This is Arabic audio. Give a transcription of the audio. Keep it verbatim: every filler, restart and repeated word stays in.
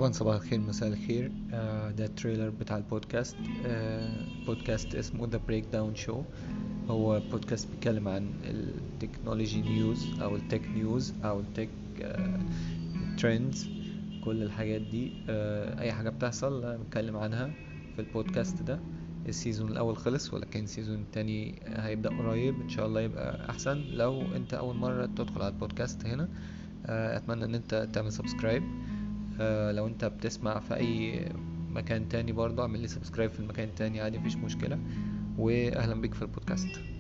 طبعا صباح الخير مساء الخير. آه، ده التريلر بتاع البودكاست. آه، بودكاست اسمه The Breakdown Show. هو بودكاست بيتكلم عن التكنولوجي نيوز او التك نيوز او التك ترندز، كل الحاجات دي. آه، اي حاجة بتحصل أنا بتكلم عنها في البودكاست ده. السيزون الاول خلص، ولكن السيزون التاني هيبدأ قريب ان شاء الله يبقى احسن. لو انت اول مرة تدخل على البودكاست هنا، آه، اتمنى ان انت تعمل سبسكرايب. آه لو انت بتسمع في اي مكان تاني برضه اعمل لي سبسكرايب في المكان التاني عادي، مفيش مشكلة. واهلا بيك في البودكاست.